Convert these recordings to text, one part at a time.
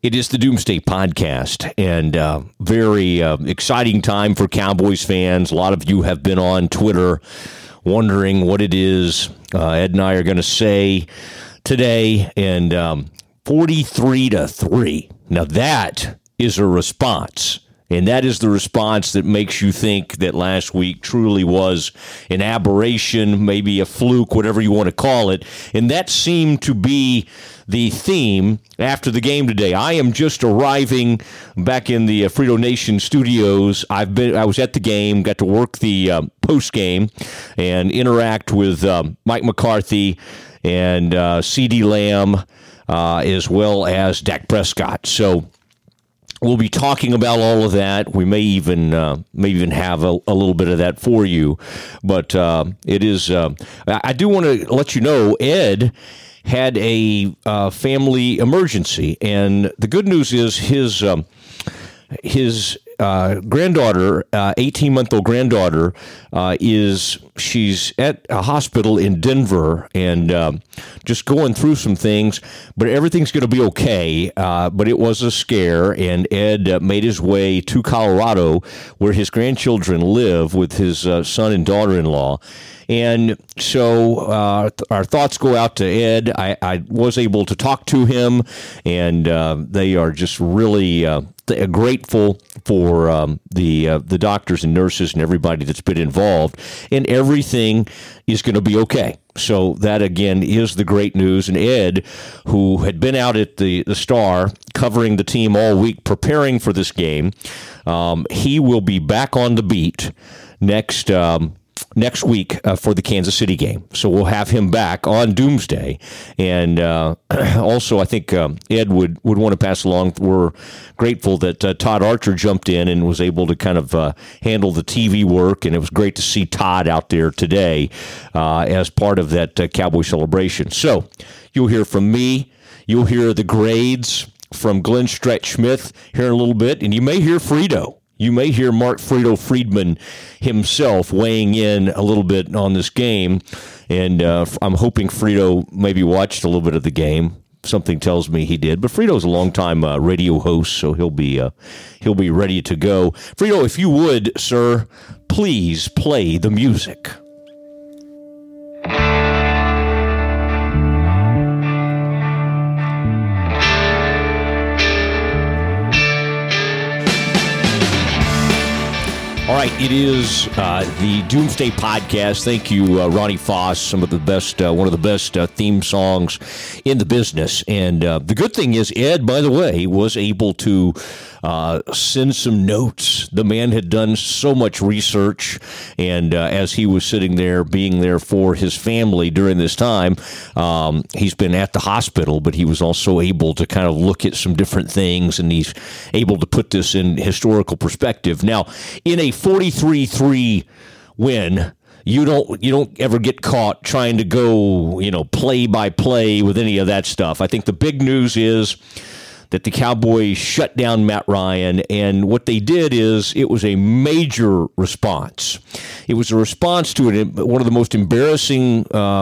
It is the Doomsday Podcast, and very exciting time for Cowboys fans. A lot of you have been on Twitter wondering what it is Ed and I are going to say today, and 43-3. Now that is a response. And that is the response that makes you think that last week truly was an aberration, maybe a fluke, whatever you want to call it. And that seemed to be the theme after the game today. I am just arriving back in the Frito Nation studios. I was at the game, got to work the post game and interact with Mike McCarthy and CeeDee Lamb as well as Dak Prescott. So we'll be talking about all of that. We may even have a little bit of that for you, but it is. I do want to let you know, Ed had a family emergency, and the good news is his granddaughter, 18-month-old granddaughter, she's at a hospital in Denver and just going through some things, but everything's going to be okay. But it was a scare, and Ed made his way to Colorado, where his grandchildren live with his son and daughter-in-law. And so our thoughts go out to Ed. I was able to talk to him, and they are just really grateful for the doctors and nurses and everybody that's been involved, and everything is going to be okay. So that, again, is the great news. And Ed, who had been out at the Star covering the team all week, preparing for this game, he will be back on the beat next week for the Kansas City game. So we'll have him back on Doomsday. And also, I think Ed would want to pass along, we're grateful that Todd Archer jumped in and was able to kind of handle the TV work. And it was great to see Todd out there today as part of that Cowboy celebration. So you'll hear from me. You'll hear the grades from Glenn Stretch Smith here in a little bit. And you may hear Frito. You may hear Mark Frito Friedman himself weighing in a little bit on this game, and I'm hoping Frito maybe watched a little bit of the game. Something tells me he did, but Frito's a longtime radio host, so he'll be ready to go. Frito, if you would, sir, please play the music. All right, it is the Doomsday Podcast. Thank you, Ronnie Foss, one of the best theme songs in the business. And the good thing is, Ed, by the way, was able to send some notes. The man had done so much research, and as he was sitting there, being there for his family during this time, he's been at the hospital, but he was also able to kind of look at some different things, and he's able to put this in historical perspective. Now, in a 43-3 win, you don't ever get caught trying to go, play by play with any of that stuff. I think the big news is that the Cowboys shut down Matt Ryan, and what they did is it was a major response. It was a response to one of the most embarrassing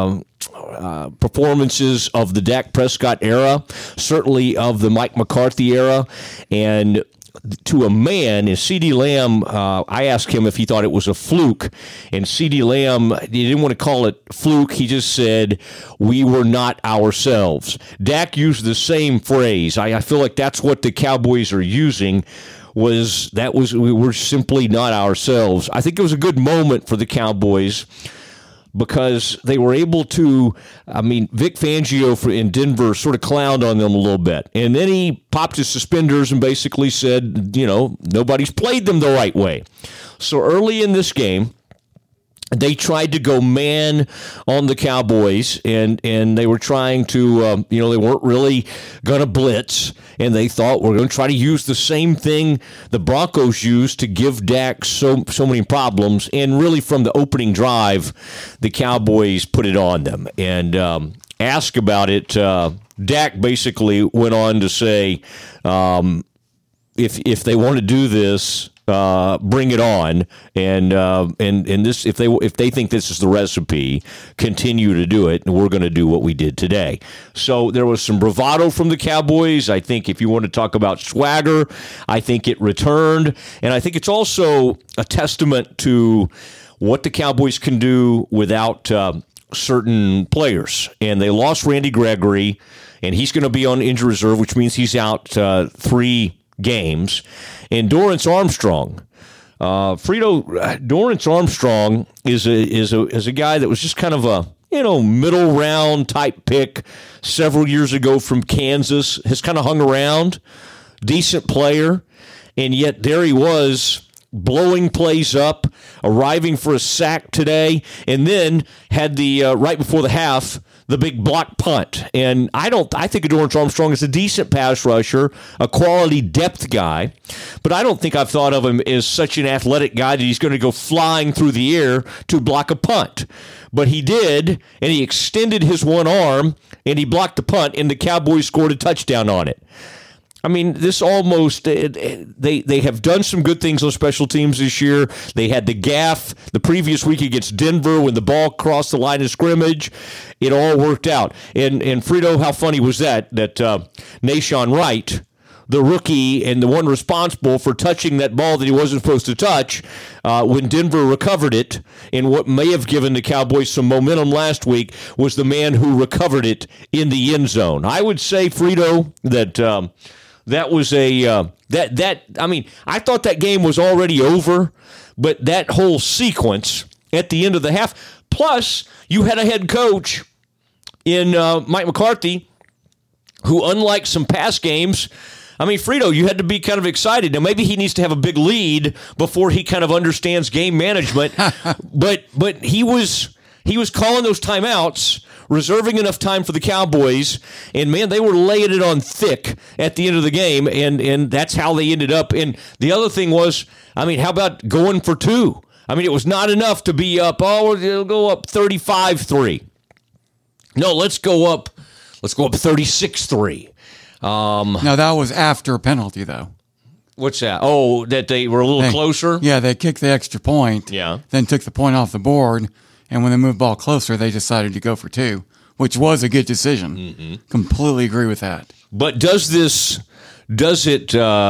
performances of the Dak Prescott era, certainly of the Mike McCarthy era, and to a man, and CeeDee Lamb, I asked him if he thought it was a fluke, and CeeDee Lamb, he didn't want to call it fluke. He just said, we were not ourselves. Dak used the same phrase. I feel like that's what the Cowboys are using, we were simply not ourselves. I think it was a good moment for the Cowboys, because they were able to, Vic Fangio in Denver sort of clowned on them a little bit. And then he popped his suspenders and basically said, nobody's played them the right way. So early in this game, they tried to go man on the Cowboys, and they were trying to, they weren't really going to blitz, and they thought we're going to try to use the same thing the Broncos used to give Dak so many problems, and really from the opening drive, the Cowboys put it on them. And ask about it, Dak basically went on to say, if they want to do this, bring it on, and this if they think this is the recipe, continue to do it, and we're going to do what we did today. So there was some bravado from the Cowboys. I think if you want to talk about swagger, I think it returned, and I think it's also a testament to what the Cowboys can do without certain players. And they lost Randy Gregory, and he's going to be on injury reserve, which means he's out 3 games. And Dorrance Armstrong, Dorrance Armstrong is a guy that was just kind of a middle round type pick several years ago from Kansas. Has kind of hung around, decent player, and yet there he was, blowing plays up, arriving for a sack today, and then had the right before the half, the big block punt. And I think Dorrance Armstrong is a decent pass rusher, a quality depth guy, but I don't think I've thought of him as such an athletic guy that he's going to go flying through the air to block a punt. But he did, and he extended his one arm, and he blocked the punt, and the Cowboys scored a touchdown on it. I mean, this almost, they have done some good things on special teams this year. They had the gaff the previous week against Denver when the ball crossed the line of scrimmage. It all worked out. And Frito, how funny was that Nahshon Wright, the rookie and the one responsible for touching that ball that he wasn't supposed to touch when Denver recovered it, and what may have given the Cowboys some momentum last week, was the man who recovered it in the end zone. I would say, Frito, that... that was I thought that game was already over, but that whole sequence at the end of the half, plus you had a head coach in Mike McCarthy who, unlike some past games, Frito, you had to be kind of excited. Now, maybe he needs to have a big lead before he kind of understands game management, but he was calling those timeouts, reserving enough time for the Cowboys, and, man, they were laying it on thick at the end of the game, and that's how they ended up. And the other thing was, how about going for 2? It was not enough to be up, we'll go up 35-3. No, let's go up 36-3. No, that was after a penalty, though. What's that? Oh, that they were a little closer? Yeah, they kicked the extra point, then took the point off the board. And when they moved the ball closer, they decided to go for 2, which was a good decision. Mm-hmm. Completely agree with that. But does it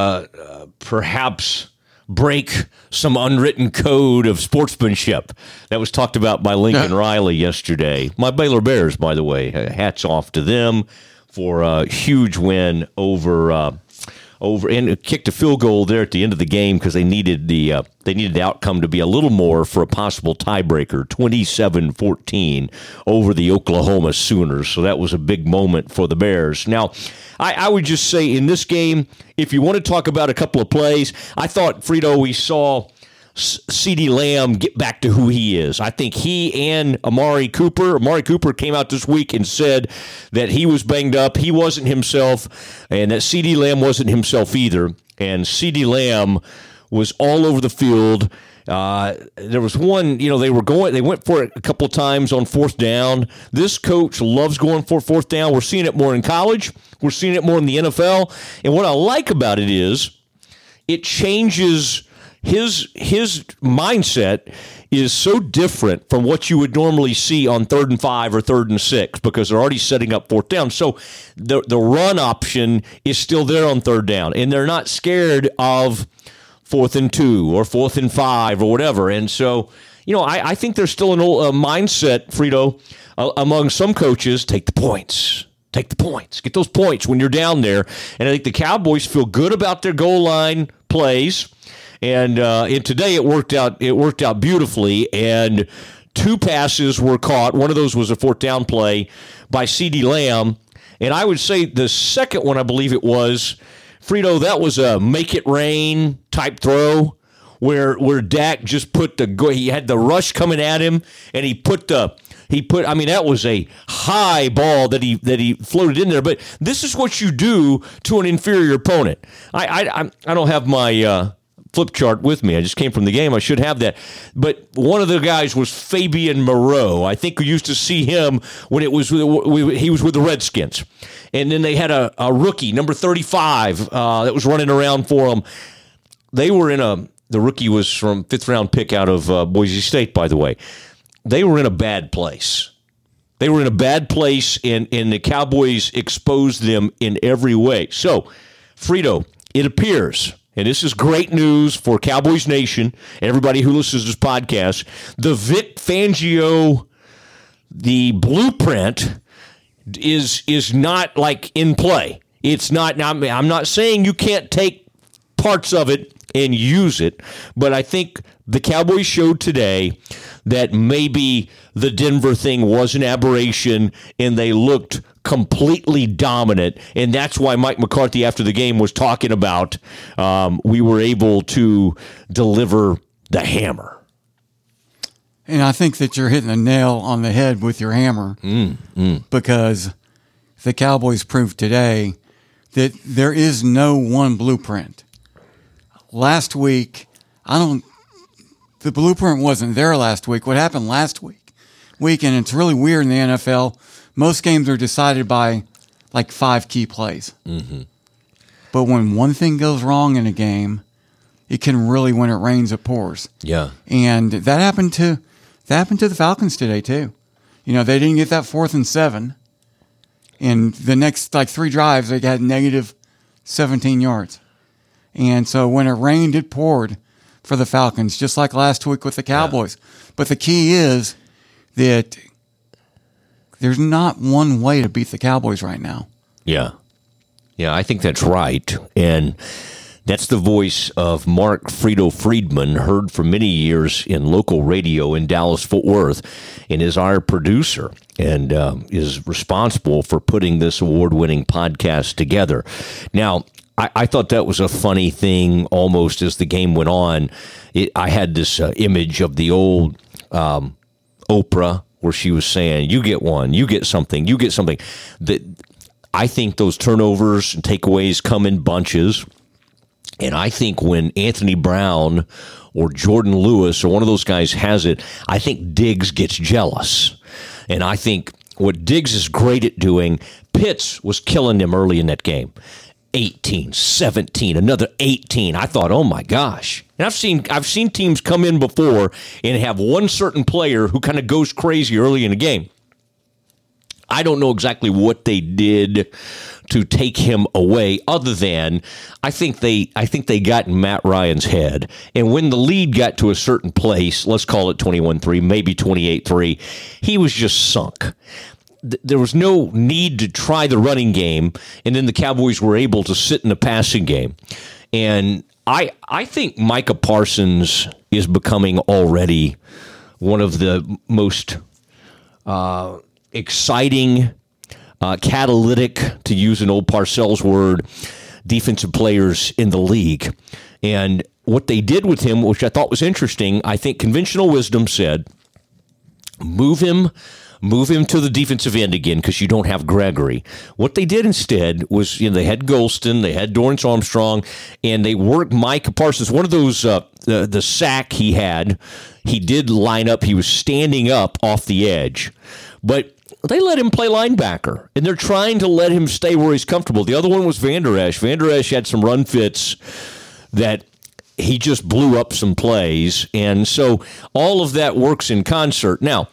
perhaps break some unwritten code of sportsmanship that was talked about by Lincoln Riley yesterday? My Baylor Bears, by the way, hats off to them for a huge win over and kicked a field goal there at the end of the game because they needed the outcome to be a little more for a possible tiebreaker, 27-14 over the Oklahoma Sooners. So that was a big moment for the Bears. Now, I would just say in this game, if you want to talk about a couple of plays, I thought, Frito, we saw CeeDee Lamb get back to who he is. I think he and Amari Cooper came out this week and said that he was banged up, he wasn't himself, and that CeeDee Lamb wasn't himself either. And CeeDee Lamb was all over the field. There was one, they went for it a couple of times on 4th down. This coach loves going for 4th down. We're seeing it more in college. We're seeing it more in the NFL. And what I like about it is it changes. His mindset is so different from what you would normally see on 3rd and 5 or 3rd and 6 because they're already setting up 4th down. So the run option is still there on 3rd down, and they're not scared of 4th and 2 or 4th and 5 or whatever. And so, I think there's still a mindset, Frito, among some coaches, take the points. Take the points. Get those points when you're down there. And I think the Cowboys feel good about their goal line plays. And today it worked out beautifully, and 2 passes were caught. One of those was a 4th down play by CeeDee Lamb. And I would say the second one, I believe it was, Frito, that was a make it rain type throw where Dak just he had the rush coming at him, and that was a high ball that he floated in there. But this is what you do to an inferior opponent. I don't have my flip chart with me. I just came from the game. I should have that. But one of the guys was Fabian Moreau. I think we used to see him when he was with the Redskins. And then they had a rookie, number 35, that was running around for them. They were in The rookie was from 5th-round pick out of Boise State, by the way. They were in a bad place. They were in a bad place, and the Cowboys exposed them in every way. So, Frito, it appears, and this is great news for Cowboys Nation, everybody who listens to this podcast, the Vic Fangio, the blueprint is not like in play. It's not. Now, I'm not saying you can't take parts of it and use it, but I think the Cowboys showed today that maybe the Denver thing was an aberration and they looked completely dominant, and that's why Mike McCarthy after the game was talking about we were able to deliver the hammer. And I think that you're hitting the nail on the head with your hammer because the Cowboys proved today that there is no one blueprint. Last week, the blueprint wasn't there last week. What happened last week, and it's really weird in the NFL, most games are decided by like 5 key plays. Mm-hmm. But when one thing goes wrong in a game, it can really, when it rains, it pours. Yeah. And that happened to the Falcons today too. You know, they didn't get that 4th and 7. And the next 3 drives, they got negative 17 yards. And so when it rained, it poured for the Falcons, just like last week with the Cowboys. Yeah. But the key is that there's not one way to beat the Cowboys right now. Yeah. Yeah, I think that's right. And that's the voice of Mark Frito Friedman, heard for many years in local radio in Dallas-Fort Worth, and is our producer and is responsible for putting this award-winning podcast together. Now, I thought that was a funny thing almost as the game went on. I had this image of the old Oprah where she was saying, you get one, you get something, you get something. I think those turnovers and takeaways come in bunches. And I think when Anthony Brown or Jordan Lewis or one of those guys has it, I think Diggs gets jealous. And I think what Diggs is great at doing, Pitts was killing them early in that game. 18, 17, another 18. I thought, oh my gosh. And I've seen teams come in before and have one certain player who kind of goes crazy early in the game. I don't know exactly what they did to take him away, other than I think they got in Matt Ryan's head. And when the lead got to a certain place, let's call it 21-3, maybe 28-3, he was just sunk. There was no need to try the running game, and then the Cowboys were able to sit in the passing game. And I think Micah Parsons is becoming already one of the most exciting, catalytic, to use an old Parcells word, defensive players in the league. And what they did with him, which I thought was interesting, I think conventional wisdom said, move him to the defensive end again because you don't have Gregory. What they did instead was, they had Golston, they had Dorrance Armstrong, and they worked Micah Parsons. One of those, the sack he had, he did line up. He was standing up off the edge. But they let him play linebacker, and they're trying to let him stay where he's comfortable. The other one was Van Der Esch. Van Der Esch had some run fits that he just blew up some plays, and so all of that works in concert. Now,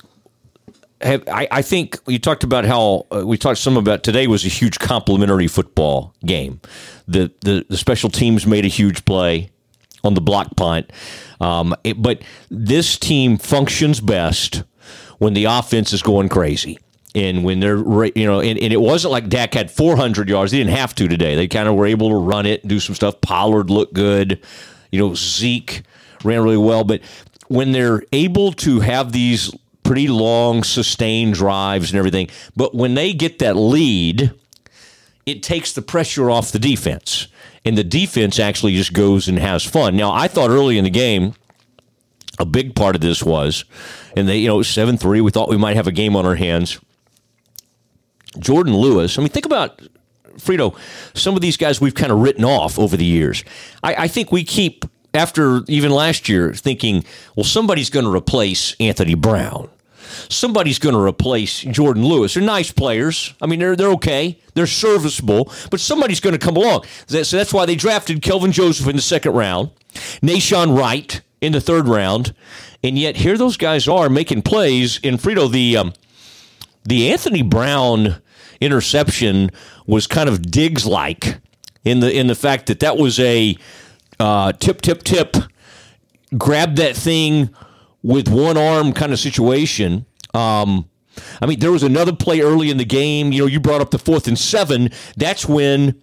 I think you talked about how we talked some about today was a huge complimentary football game. The special teams made a huge play on the block punt, but this team functions best when the offense is going crazy. And when they're, and it wasn't like Dak had 400 yards. They didn't have to today. They kind of were able to run it and do some stuff. Pollard looked good. Zeke ran really well. But when they're able to have these pretty long, sustained drives and everything, but when they get that lead, it takes the pressure off the defense. And the defense actually just goes and has fun. Now, I thought early in the game, a big part of this was, and they, 7-3, we thought we might have a game on our hands. Jordan Lewis, think about, Frito, some of these guys we've kind of written off over the years. I think we keep, after even last year, thinking, well, somebody's going to replace Anthony Brown. somebody's going to replace Jordan Lewis. They're nice players. I mean, they're okay. They're serviceable, but somebody's going to come along. So that's why they drafted Kelvin Joseph in the second round, Nahshon Wright in the third round, and yet here those guys are making plays. In Frito, the Anthony Brown interception was kind of Diggs-like in the fact that was a tip, grab that thing with one arm kind of situation. I mean, there was another play early in the game. You know, you brought up the 4th and 7. That's when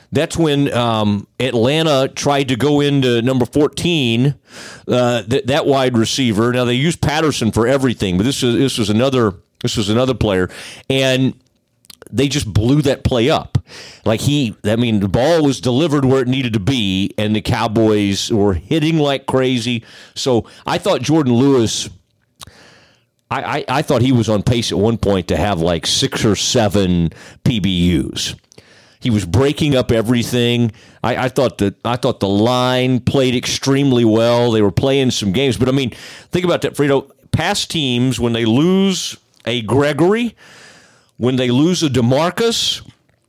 Atlanta tried to go into number 14, that wide receiver. Now they used Patterson for everything, but this was another player, and they just blew that play up. The ball was delivered where it needed to be, and the Cowboys were hitting like crazy. So I thought Jordan Lewis, I thought he was on pace at one point to have like 6 or 7 PBUs. He was breaking up everything. I thought the line played extremely well. They were playing some games, but I mean, think about that, Frito. Past teams, when they lose a Gregory, when they lose a DeMarcus,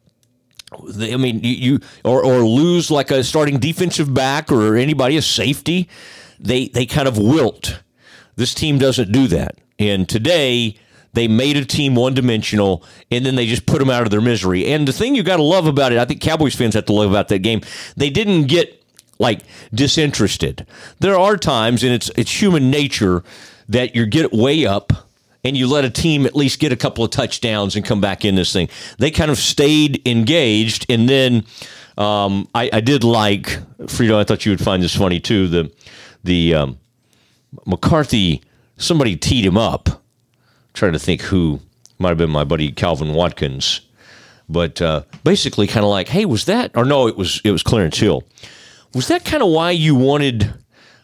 or lose like a starting defensive back or anybody, a safety, they kind of wilt. This team doesn't do that. And today, they made a team one-dimensional, and then they just put them out of their misery. And the thing you got to love about it, I think Cowboys fans have to love about that game, they didn't get disinterested. There are times, and it's human nature, that you get way up and you let a team at least get a couple of touchdowns and come back in this thing. They kind of stayed engaged, and then I did like, Frito, I thought you would find this funny too, the McCarthy, somebody teed him up. I'm trying to think who. Might have been my buddy Calvin Watkins. But basically kind of like, hey, was that, or no, it was Clarence Hill. Was that kind of why you wanted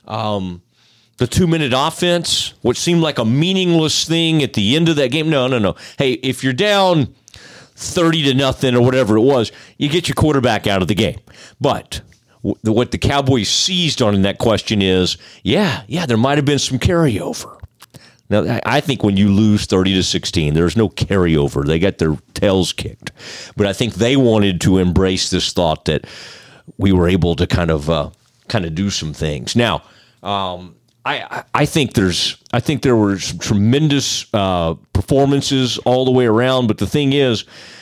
the 2-minute offense, what seemed like a meaningless thing at the end of that game? No. Hey, if you're down 30-0 or whatever it was, you get your quarterback out of the game. But what the Cowboys seized on in that question is, yeah, there might have been some carryover. Now, I think when you lose 30-16, there's no carryover. They got their tails kicked. But I think they wanted to embrace this thought that we were able to kind of do some things. Now, I think there were some tremendous performances all the way around. But the thing is,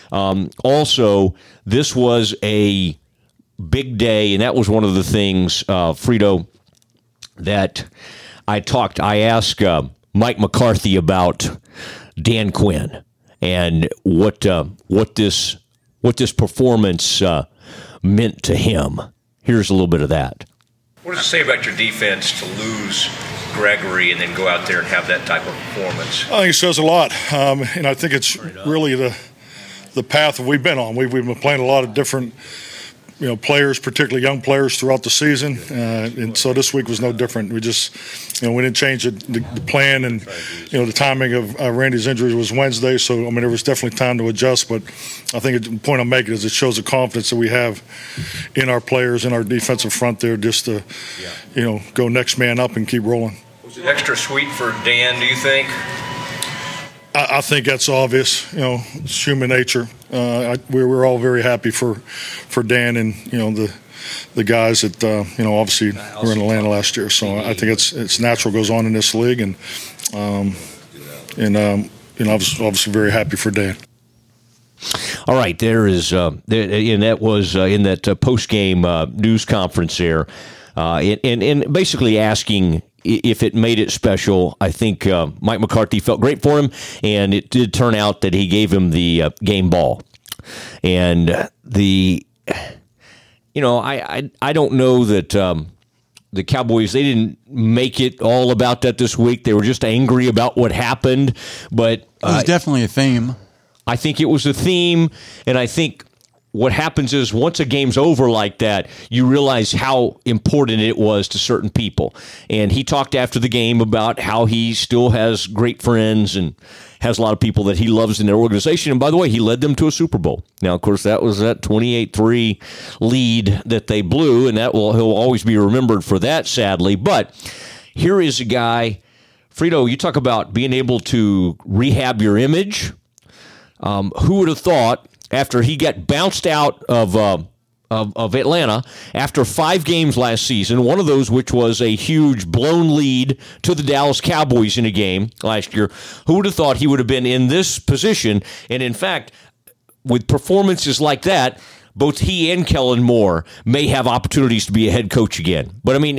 also, this was a big day, and that was one of the things, Frito, that I asked Mike McCarthy about Dan Quinn and what this performance meant to him. Here's a little bit of that. What does it say about your defense to lose Gregory and then go out there and have that type of performance? I think it says a lot, and I think it's really the path that we've been on. We've been playing a lot of different players, particularly young players, throughout the season, and so this week was no different. We just, we didn't change the plan, and the timing of Randy's injury was Wednesday, so there was definitely time to adjust. But I think the point I'm making is it shows the confidence that we have in our players, in our defensive front there, just to, go next man up and keep rolling. Was it extra sweet for Dan, do you think? I think that's obvious. It's human nature. We're all very happy for Dan and the guys that obviously were in Atlanta last year. So I think it's natural, goes on in this league, and obviously very happy for Dan. All right, there is, and that was in that post-game news conference there, and basically asking if it made it special. I think Mike McCarthy felt great for him, and it did turn out that he gave him the game ball. And I don't know that the Cowboys, they didn't make it all about that this week. They were just angry about what happened, but it was definitely a theme. I think it was a theme, and I think what happens is once a game's over like that, you realize how important it was to certain people. And he talked after the game about how he still has great friends and has a lot of people that he loves in their organization. And by the way, he led them to a Super Bowl. Now, of course, that was that 28-3 lead that they blew, and he'll always be remembered for that, sadly. But here is a guy, Frito, you talk about being able to rehab your image. Who would have thought after he got bounced out of Atlanta after 5 games last season, one of those which was a huge blown lead to the Dallas Cowboys in a game last year, who would have thought he would have been in this position? And in fact, with performances like that, both he and Kellen Moore may have opportunities to be a head coach again. But I mean,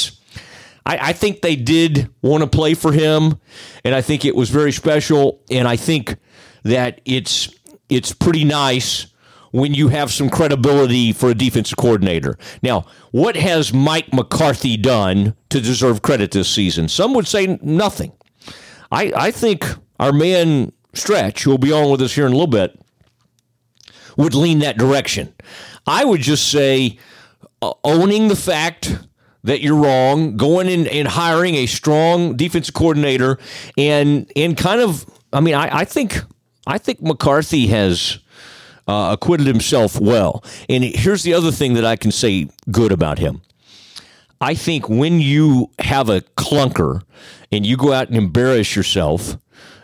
I think they did want to play for him, and I think it was very special, and I think that it's pretty nice when you have some credibility for a defensive coordinator. Now, what has Mike McCarthy done to deserve credit this season? Some would say nothing. I think our man Stretch, who will be on with us here in a little bit, would lean that direction. I would just say owning the fact that you're wrong, going in and hiring a strong defensive coordinator, and kind of, I mean, I think McCarthy has acquitted himself well. And here's the other thing that I can say good about him. I think when you have a clunker and you go out and embarrass yourself,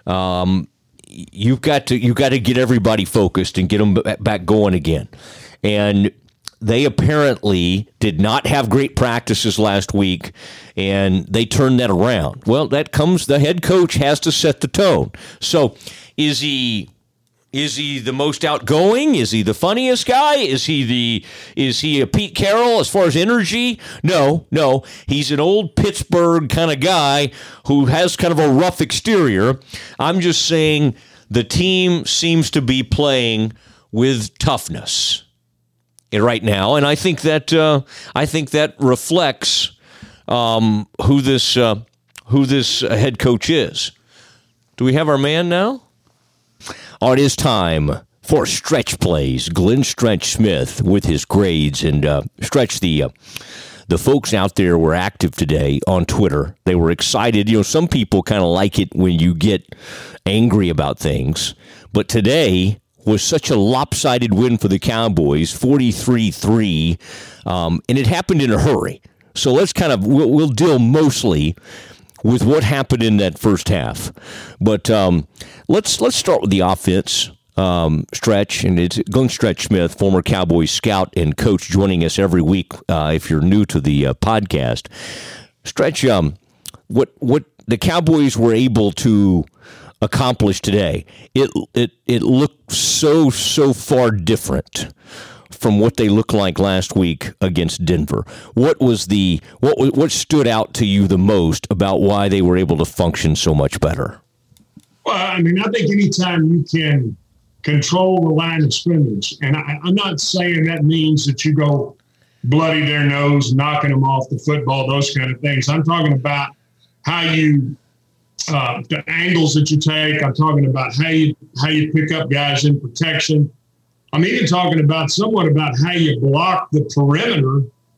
you've got to get everybody focused and get them back going again. And they apparently did not have great practices last week, and they turned that around. Well, the head coach has to set the tone. So is he the most outgoing? Is he the funniest guy? Is he a Pete Carroll as far as energy? No. He's an old Pittsburgh kind of guy who has kind of a rough exterior. I'm just saying the team seems to be playing with toughness right now, and I think that reflects who this head coach is. Do we have our man now? Oh, it is time for Stretch Plays. Glenn Stretch Smith with his grades. And Stretch, the folks out there were active today on Twitter. They were excited. You know, some people kind of like it when you get angry about things. But today was such a lopsided win for the Cowboys, 43-3, and it happened in a hurry. So let's we'll deal mostly with what happened in that first half. But let's start with the offense, Stretch, and it's Glenn Stretch Smith, former Cowboys scout and coach, joining us every week if you're new to the podcast. Stretch, what the Cowboys were able to accomplish today, it looked so far different from what they looked like last week against Denver. What stood out to you the most about why they were able to function so much better? Well, I mean, I think anytime you can control the line of scrimmage, and I'm not saying that means that you go bloody their nose, knocking them off the football, those kind of things. I'm talking about how you the angles that you take. I'm talking about how you pick up guys in protection. I'm even talking about how you block the perimeter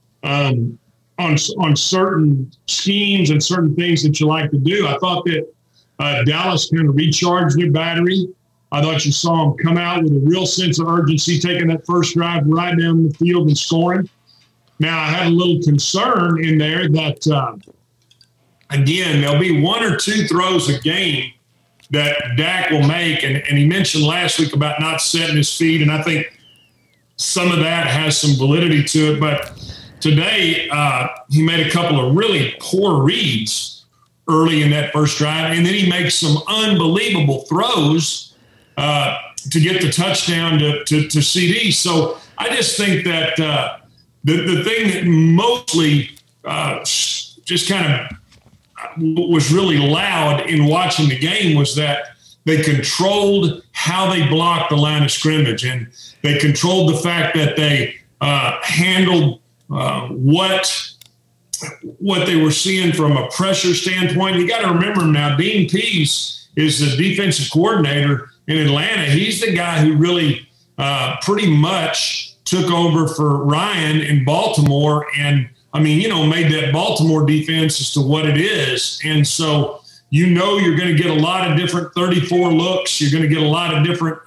on certain schemes and certain things that you like to do. I thought that Dallas kind of recharged their battery. I thought you saw them come out with a real sense of urgency, taking that first drive right down the field and scoring. Now, I had a little concern in there that, again, there'll be 1 or 2 throws a game that Dak will make. And he mentioned last week about not setting his feet, and I think some of that has some validity to it. But today, he made a couple of really poor reads early in that first drive, and then he makes some unbelievable throws to get the touchdown to CD. So I just think that the thing that mostly just kind of was really loud in watching the game was that they controlled how they blocked the line of scrimmage, and they controlled the fact that they handled what they were seeing from a pressure standpoint. You got to remember now, Dean Pease is the defensive coordinator in Atlanta. He's the guy who really pretty much took over for Ryan in Baltimore, and made that Baltimore defense as to what it is. And so, you're going to get a lot of different 34 looks. You're going to get a lot of different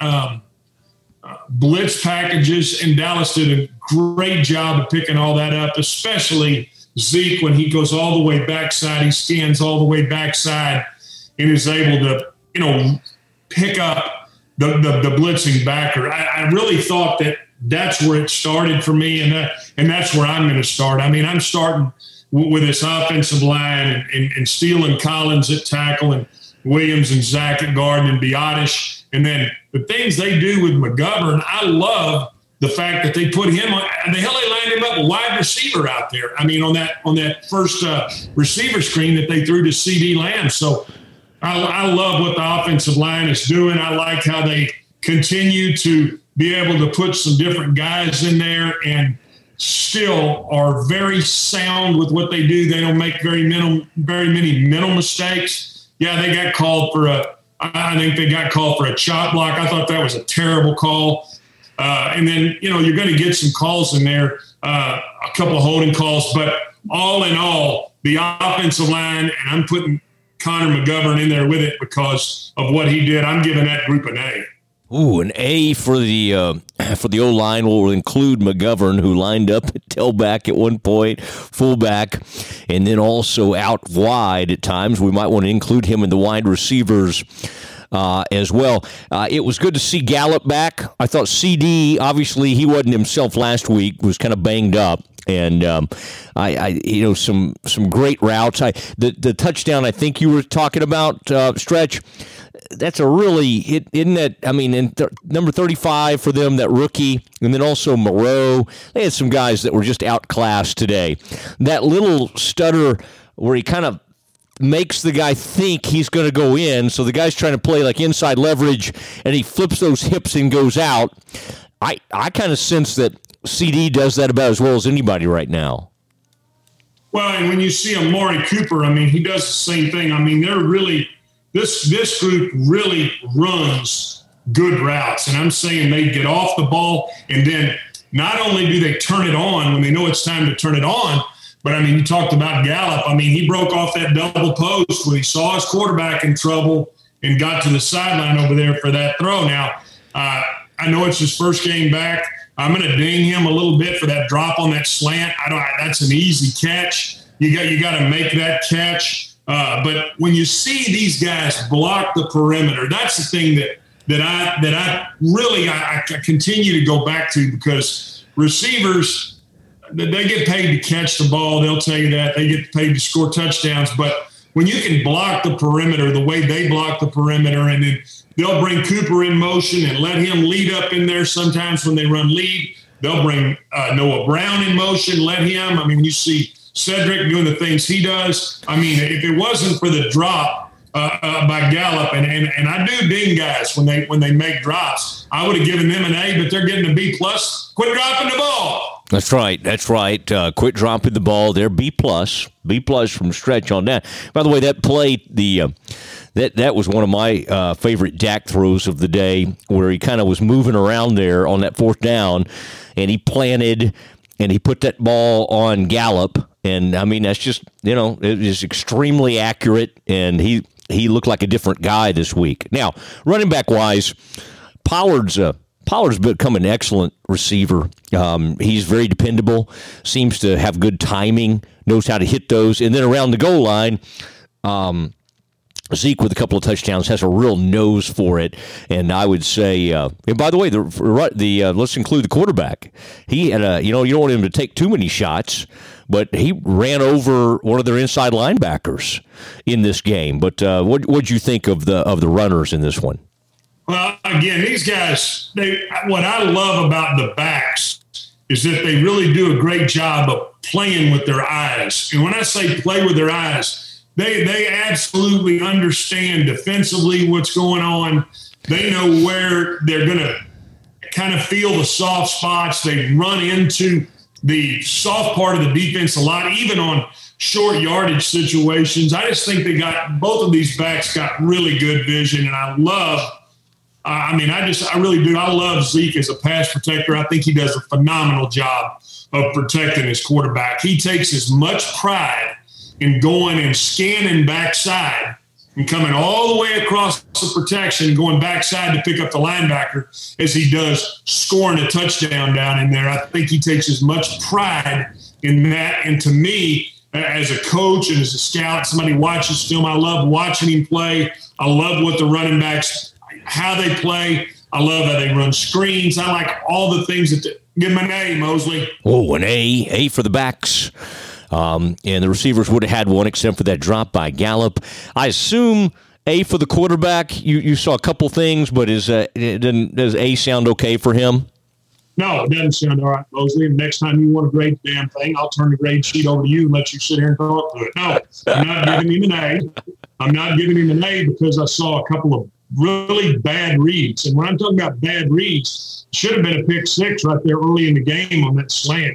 blitz packages. And Dallas did a great job of picking all that up, especially Zeke, when he goes all the way backside, he scans all the way backside and is able to, pick up the blitzing backer. I really thought that's where it started for me, and that's where I'm going to start. I mean, I'm starting with this offensive line and Steele and Collins at tackle and Williams and Zach at guard and Biotish. And then the things they do with McGovern, I love the fact that they put him on. The hell they lined him up a wide receiver out there. I mean, on that first receiver screen that they threw to CD Lamb. So I love what the offensive line is doing. I like how they continue to be able to put some different guys in there and still are very sound with what they do. They don't make very many mental mistakes. Yeah, they got called for I think they got called for a chop block. I thought that was a terrible call. And then, you're going to get some calls in there, a couple of holding calls. But all in all, the offensive line, and I'm putting Connor McGovern in there with it because of what he did. I'm giving that group an A. Ooh, an A for the O-line will include McGovern, who lined up at tailback at one point, fullback, and then also out wide at times. We might want to include him in the wide receivers as well. It was good to see Gallup back. I thought CD, obviously he wasn't himself last week, was kind of banged up. And some great routes. The touchdown I think you were talking about, Stretch. That's a really isn't that? I mean, number 35 for them, that rookie, and then also Moreau. They had some guys that were just outclassed today. That little stutter where he kind of makes the guy think he's going to go in, so the guy's trying to play like inside leverage, and he flips those hips and goes out. I kind of sense that CD does that about as well as anybody right now. Well, and when you see Amari Cooper, I mean, he does the same thing. I mean, they're really this group really runs good routes, and I'm saying they get off the ball, and then not only do they turn it on when they know it's time to turn it on, but I mean, you talked about Gallup. I mean, he broke off that double post when he saw his quarterback in trouble and got to the sideline over there for that throw. Now, I know it's his first game back. I'm going to ding him a little bit for that drop on that slant. That's an easy catch. You got to make that catch. But when you see these guys block the perimeter, that's the thing that I really continue to go back to, because receivers, they get paid to catch the ball. They'll tell you that. They get paid to score touchdowns. But when you can block the perimeter the way they block the perimeter, and then they'll bring Cooper in motion and let him lead up in there sometimes when they run lead. They'll bring Noah Brown in motion, let him. I mean, when you see Cedric doing the things he does, I mean, if it wasn't for the drop by Gallup, and I do ding guys when they make drops, I would have given them an A, but they're getting a B+. Quit dropping the ball. That's right. Quit dropping the ball. They're B+. B+ from Stretch on that. By the way, that play, that was one of my favorite Dak throws of the day, where he kind of was moving around there on that fourth down, and he planted, and he put that ball on Gallup. And, I mean, that's just, it is extremely accurate, and he looked like a different guy this week. Now, running back-wise, Pollard's become an excellent receiver. He's very dependable, seems to have good timing, knows how to hit those. And then around the goal line, Zeke with a couple of touchdowns has a real nose for it. And I would say, and by the way, let's include the quarterback. He had you don't want him to take too many shots, but he ran over one of their inside linebackers in this game. But what'd you think of the runners in this one? Well, again, these guys, what I love about the backs is that they really do a great job of playing with their eyes. And when I say play with their eyes, they absolutely understand defensively what's going on. They know where they're going to kind of feel the soft spots. They run into the soft part of the defense a lot, even on short yardage situations. I just think both of these backs got really good vision, and I really do. I love Zeke as a pass protector. I think he does a phenomenal job of protecting his quarterback. He takes as much pride in going and scanning backside and coming all the way across the protection, going backside to pick up the linebacker, as he does scoring a touchdown down in there. I think he takes as much pride in that. And to me, as a coach and as a scout, somebody watches film, I love watching him play. I love what the running backs, how they play. I love how they run screens. I like all the things that give him an A, Mosley. Oh, an A for the backs. And the receivers would have had one except for that drop by Gallup. I assume A for the quarterback. You saw a couple things, but does A sound okay for him? No, it doesn't sound all right, Mosley. And next time you want to grade the damn thing, I'll turn the grade sheet over to you and let you sit here and talk to it. No, I'm not giving him an A. I'm not giving him an A because I saw a couple of really bad reads. And when I'm talking about bad reads, it should have been a pick six right there early in the game on that slant.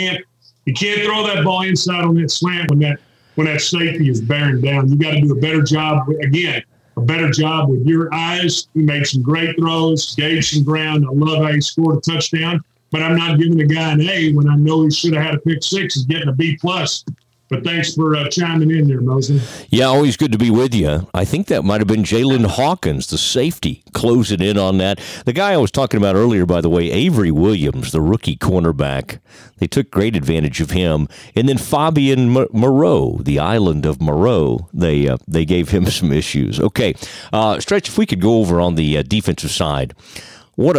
You can't throw that ball inside on that slant when that safety is bearing down. You got to do a better job. Again, a better job with your eyes. He made some great throws, gauged some ground. I love how he scored a touchdown, but I'm not giving the guy an A when I know he should have had a pick six. He's getting a B+. But thanks for chiming in there, Mosley. Yeah, always good to be with you. I think that might have been Jalen Hawkins, the safety, closing in on that. The guy I was talking about earlier, by the way, Avery Williams, the rookie cornerback. They took great advantage of him. And then Fabian Moreau, the island of Moreau, they gave him some issues. Okay, Stretch, if we could go over on the defensive side. What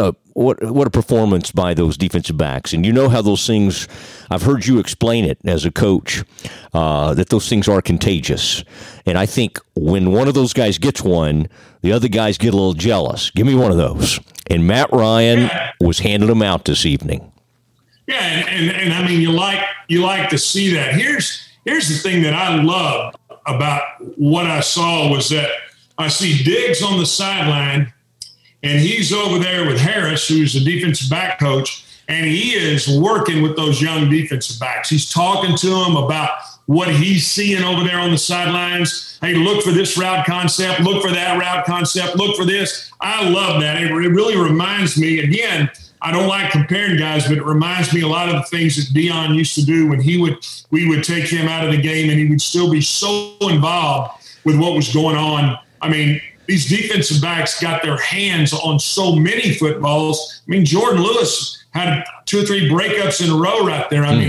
a performance by those defensive backs. And you know how those things, I've heard you explain it as a coach, that those things are contagious. And I think when one of those guys gets one, the other guys get a little jealous. Give me one of those. And Matt Ryan was handing them out this evening. Yeah, and I mean, you like to see that. Here's the thing that I love about what I saw was that I see Diggs on the sideline, and he's over there with Harris, who's the defensive back coach, and he is working with those young defensive backs. He's talking to them about what he's seeing over there on the sidelines. Hey, look for this route concept. Look for that route concept. Look for this. I love that. It really reminds me, again, I don't like comparing guys, but it reminds me a lot of the things that Deion used to do when we would take him out of the game and he would still be so involved with what was going on. I mean, these defensive backs got their hands on so many footballs. I mean, Jordan Lewis had 2 or 3 breakups in a row right there. I mean,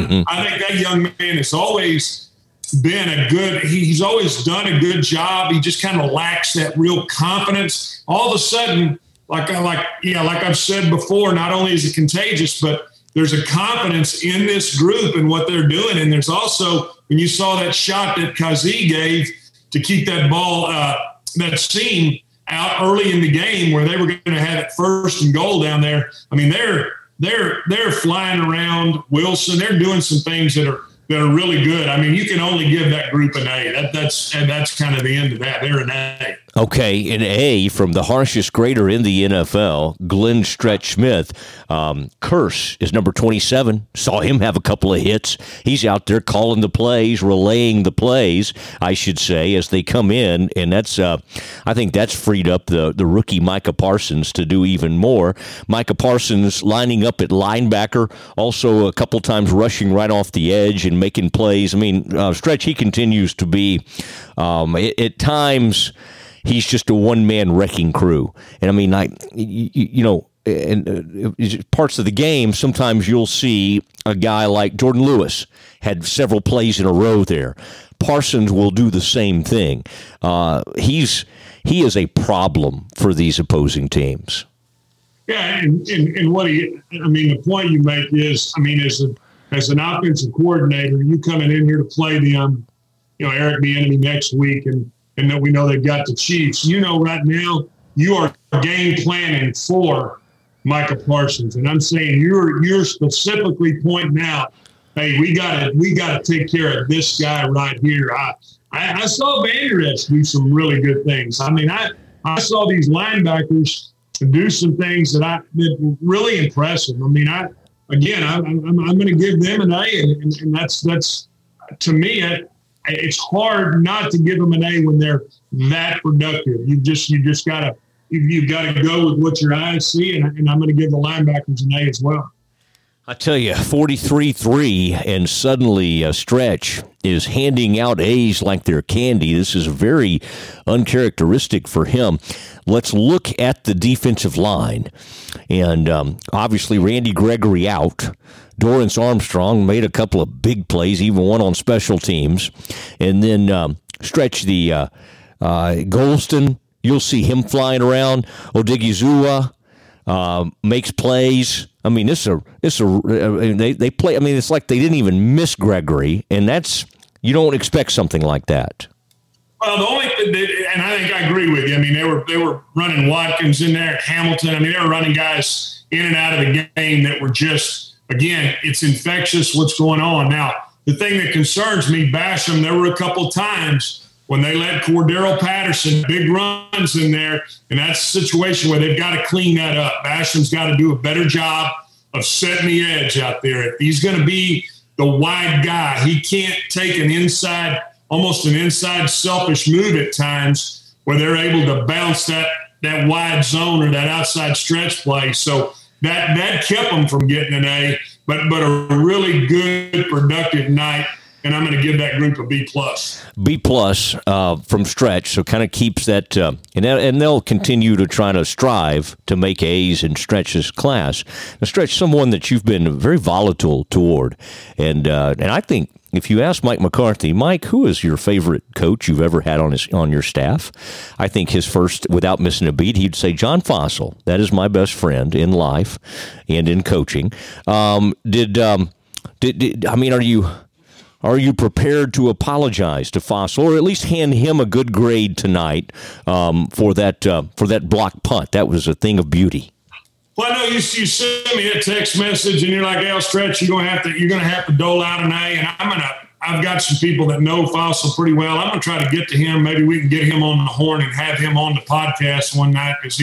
I think that young man has always been he's always done a good job. He just kind of lacks that real confidence. All of a sudden, like I've said before, not only is it contagious, but there's a confidence in this group and what they're doing. And there's also, when you saw that shot that Kazee gave to keep that ball, that seam out early in the game where they were going to have it 1st and goal down there. I mean, they're flying around Wilson. They're doing some things that are really good. I mean, you can only give that group an A. That's kind of the end of that. They're an A. Okay, an A from the harshest grader in the NFL, Glenn Stretch Smith. Curse is number 27. Saw him have a couple of hits. He's out there calling the plays, relaying the plays, I should say, as they come in. And that's, I think that's freed up the rookie Micah Parsons to do even more. Micah Parsons lining up at linebacker, also a couple times rushing right off the edge and making plays. I mean, Stretch, he continues to be, at times, he's just a one-man wrecking crew. And I mean, in parts of the game, sometimes you'll see a guy like Jordan Lewis had several plays in a row there. Parsons will do the same thing. He is a problem for these opposing teams. Yeah, and the point you make is, I mean, as an offensive coordinator, you coming in here to play them, Eric Bieniemy next week, and that we know they've got the Chiefs. Right now you are game planning for Micah Parsons, and I'm saying you're specifically pointing out, hey, we gotta take care of this guy right here. I saw Vander Esch do some really good things. I mean, I saw these linebackers do some things that were really impressive. I mean, I'm going to give them an A, and that's to me. It's hard not to give them an A when they're that productive. You just gotta go with what your eyes see, and I'm going to give the linebackers an A as well. I tell you, 43-3, and suddenly Stretch is handing out A's like they're candy. This is very uncharacteristic for him. Let's look at the defensive line. And obviously Randy Gregory out. Dorrance Armstrong made a couple of big plays, even one on special teams. And then Stretch, the Golston, you'll see him flying around. Odigizua makes plays. I mean, they play. I mean, it's like they didn't even miss Gregory, and you don't expect something like that. Well, and I think I agree with you. I mean, they were running Watkins in there, Hamilton. I mean, they were running guys in and out of the game that were just, again, it's infectious what's going on. Now, the thing that concerns me, Basham, there were a couple times when they let Cordero Patterson big runs in there, and that's a situation where they've got to clean that up. Basham's got to do a better job of setting the edge out there. If he's going to be the wide guy, he can't take almost an inside selfish move at times where they're able to bounce that wide zone or that outside stretch play. So that kept them from getting an A, but a really good, productive night. And I'm going to give that group a B+. B+ from Stretch, so kind of keeps that, and they'll continue to try to strive to make A's in Stretch's class. Now, Stretch, someone that you've been very volatile toward, and I think if you ask Mike McCarthy, Mike, who is your favorite coach you've ever had on your staff? I think his first, without missing a beat, he'd say John Fossil. That is my best friend in life and in coaching. Are you prepared to apologize to Fossil, or at least hand him a good grade tonight for that block punt? That was a thing of beauty. Well, I know you sent me a text message, and you're like, "Hey, Stretch, you're gonna have to dole out an A." And I've got some people that know Fossil pretty well. I'm gonna try to get to him. Maybe we can get him on the horn and have him on the podcast one night, because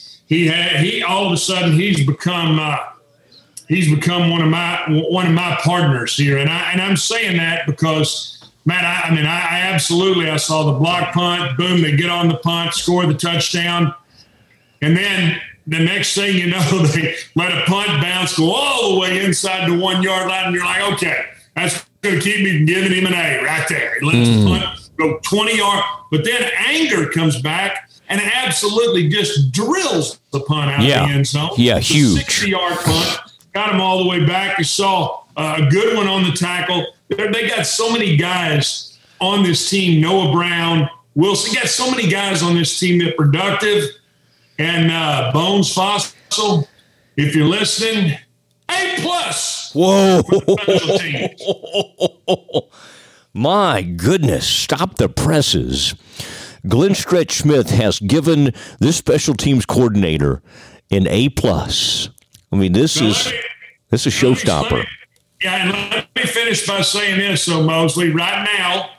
he all of a sudden he's become one of my partners here, and I'm saying that because, Matt, I saw the block punt, boom, they get on the punt, score the touchdown, and then the next thing you know, they let a punt bounce go all the way inside the 1 yard line, and you're like, okay, that's going to keep me from giving him an A right there. He lets the punt go 20 yards, but then anger comes back and absolutely just drills the punt out of the end zone. Yeah, it's huge. A 60-yard punt. Got him all the way back. You saw a good one on the tackle. They got so many guys on this team. Noah Brown, Wilson, got so many guys on this team that are productive. And Bones Fossil, if you're listening, A+. Whoa. For the special teams. My goodness, stop the presses. Glenn Stretch Smith has given this special teams coordinator an A+. I mean, this is a showstopper. And let me finish by saying this. So, Mosley, right now,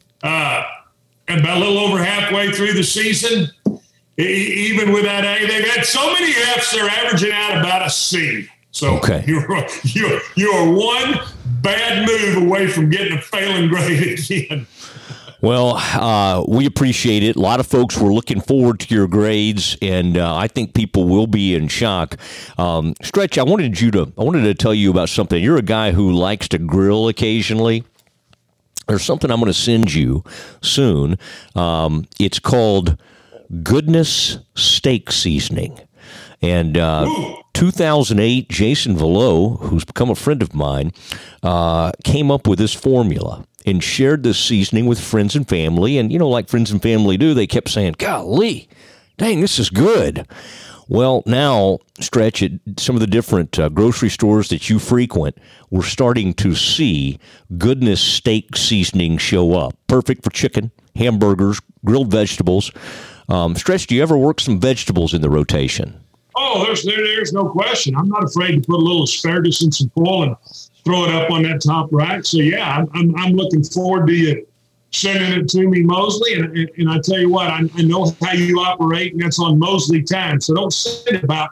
about a little over halfway through the season, even with that A, they've had so many Fs, they're averaging out about a C. So okay. you're one bad move away from getting a failing grade again. Well, we appreciate it. A lot of folks were looking forward to your grades, and I think people will be in shock. Stretch, I wanted to tell you about something. You're a guy who likes to grill occasionally. There's something I'm going to send you soon. It's called Goodness Steak Seasoning. And 2008, Jason Velo, who's become a friend of mine, came up with this formula and shared this seasoning with friends and family. And, like friends and family do, they kept saying, golly, dang, this is good. Well, now, Stretch, at some of the different grocery stores that you frequent, we're starting to see Goodness Steak Seasoning show up. Perfect for chicken, hamburgers, grilled vegetables. Stretch, do you ever work some vegetables in the rotation? Oh, there's no question. I'm not afraid to put a little asparagus in some foil and throw it up on that top rack. So, yeah, I'm looking forward to you sending it to me, Mosley. And I tell you what, I know how you operate, and that's on Mosley time. So don't say it about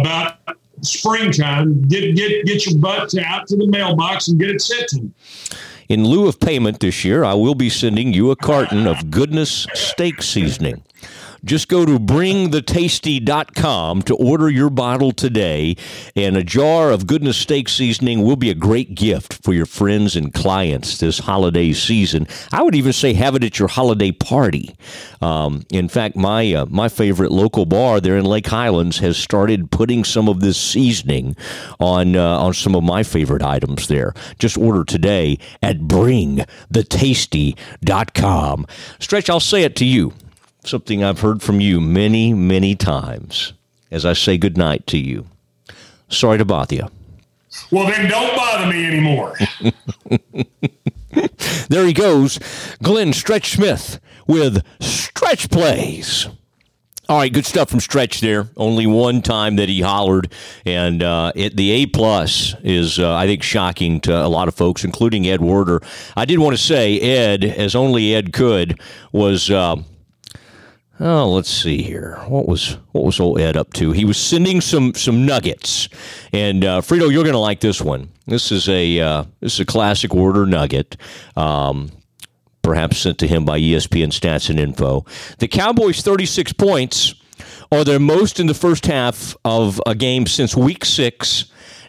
springtime. Get your butt out to the mailbox and get it sent to me. In lieu of payment this year, I will be sending you a carton of Goodness Steak Seasoning. Just go to bringthetasty.com to order your bottle today, and a jar of Goodness Steak Seasoning will be a great gift for your friends and clients this holiday season. I would even say have it at your holiday party. In fact, my favorite local bar there in Lake Highlands has started putting some of this seasoning on some of my favorite items there. Just order today at bringthetasty.com. Stretch, I'll say it to you. Something I've heard from you many, many times as I say goodnight to you. Sorry to bother you. Well, then don't bother me anymore. There he goes, Glenn Stretch Smith with Stretch Plays. All right, good stuff from Stretch there. Only one time that he hollered, and the A-plus is, I think, shocking to a lot of folks, including Ed Werder. I did want to say Ed, as only Ed could, was... let's see here. What was old Ed up to? He was sending some nuggets, and Frito, you're going to like this one. This is a classic Werder nugget, perhaps sent to him by ESPN Stats and Info. The Cowboys' 36 points are their most in the first half of a game since Week 6,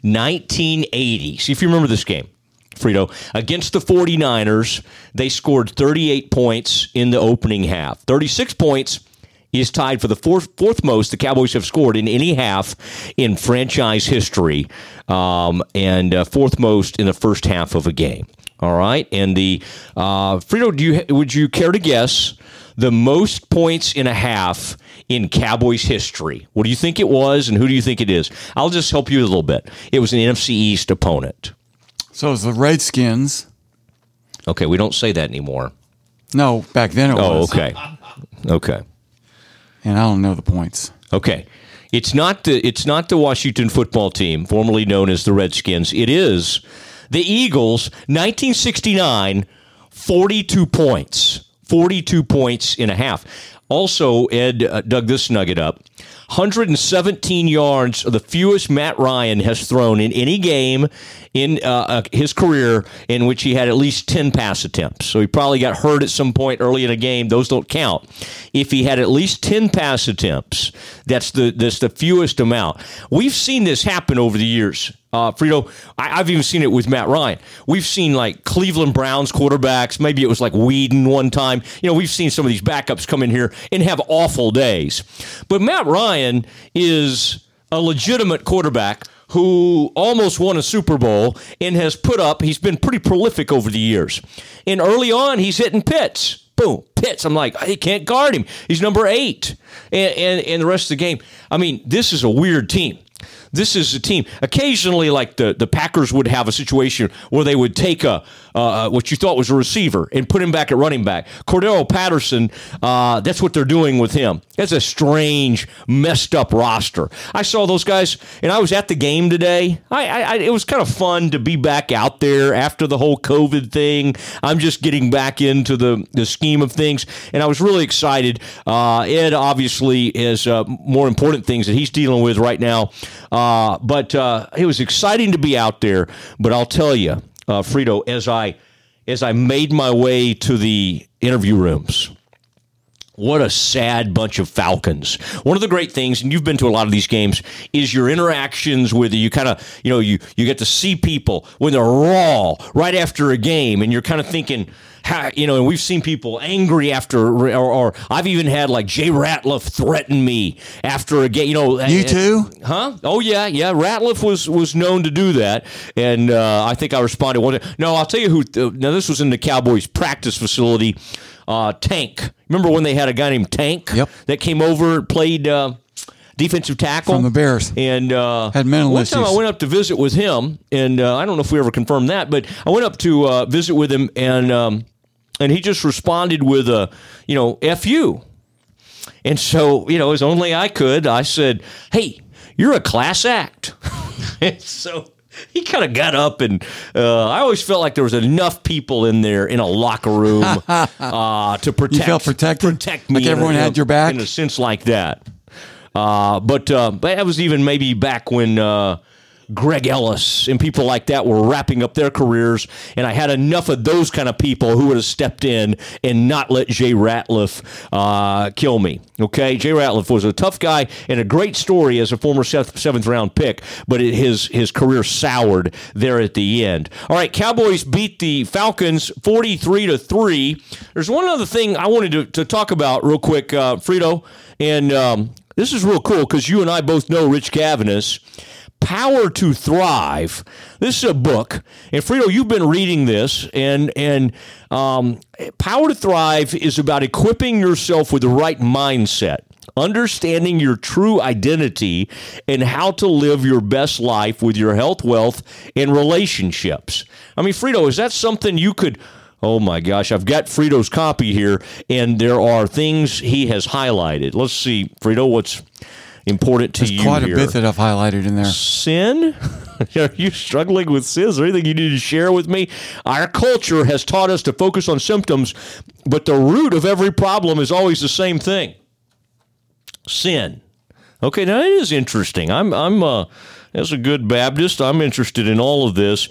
1980. See if you remember this game. Frito, against the 49ers, they scored 38 points in the opening half. 36 points is tied for the fourth most the Cowboys have scored in any half in franchise history, and fourth most in the first half of a game. All right, and the Frito, would you care to guess the most points in a half in Cowboys history? What do you think it was, and who do you think it is? I'll just help you a little bit. It was an NFC East opponent. So it's the Redskins. Okay, we don't say that anymore. No, back then it was. Oh, okay. Okay. And I don't know the points. Okay. It's not the Washington football team, formerly known as the Redskins. It is the Eagles, 1969, 42 points. 42 points in a half. Also, Ed dug this nugget up. 117 yards, the fewest Matt Ryan has thrown in any game in his career in which he had at least 10 pass attempts. So he probably got hurt at some point early in a game. Those don't count. If he had at least 10 pass attempts, that's the fewest amount. We've seen this happen over the years. Frito, I've even seen it with Matt Ryan. We've seen like Cleveland Browns quarterbacks. Maybe it was like Whedon one time. We've seen some of these backups come in here and have awful days. But Matt Ryan is a legitimate quarterback who almost won a Super Bowl and he's been pretty prolific over the years. And early on, he's hitting Pitts. Boom, Pitts. I'm like, I can't guard him. He's number 8. And the rest of the game. I mean, this is a weird team. This is a team. Occasionally, like the Packers would have a situation where they would take what you thought was a receiver and put him back at running back. Cordero Patterson, that's what they're doing with him. That's a strange, messed up roster. I saw those guys, and I was at the game today. It was kind of fun to be back out there after the whole COVID thing. I'm just getting back into the scheme of things, and I was really excited. Ed obviously has more important things that he's dealing with right now. But it was exciting to be out there. But I'll tell you, Frito, as I made my way to the interview rooms, what a sad bunch of Falcons. One of the great things, and you've been to a lot of these games, is your interactions with you kind of, you get to see people when they're raw right after a game, and you're kind of thinking, and we've seen people angry after, or I've even had like Jay Ratliff threaten me after a game. You too? Huh? Oh yeah. Ratliff was known to do that, and I think I responded one day. No, I'll tell you who. Now this was in the Cowboys practice facility. Tank. Remember when they had a guy named Tank? Yep. That came over and played defensive tackle from the Bears, and had mental issues. One time I went up to visit with him, and I don't know if we ever confirmed that, but I went up to visit with him, and he just responded with a F you. And so as only I could, I said, "Hey, you're a class act." And so he kind of got up, and I always felt like there was enough people in there in a locker room to protect. You felt protected? Protect me. Like everyone had your back? In a sense like that. But that was even maybe back when Greg Ellis and people like that were wrapping up their careers, and I had enough of those kind of people who would have stepped in and not let Jay Ratliff kill me. Okay, Jay Ratliff was a tough guy and a great story as a former seventh-round pick, but his career soured there at the end. All right, Cowboys beat the Falcons 43-3. There's one other thing I wanted to talk about real quick, Frito, and this is real cool because you and I both know Rich Cavanis. Power to Thrive. This is a book, and Frito, you've been reading this, and Power to Thrive is about equipping yourself with the right mindset, understanding your true identity, and how to live your best life with your health, wealth, and relationships. I mean, Frito, is that something you could... Oh, my gosh, I've got Frito's copy here, and there are things he has highlighted. Let's see, Frito, what's important to you here? There's quite a bit that I've highlighted in there. Sin? Are you struggling with sin? Is there anything you need to share with me? Our culture has taught us to focus on symptoms, but the root of every problem is always the same thing. Sin. Okay, now it is interesting. As a good Baptist, I'm interested in all of this.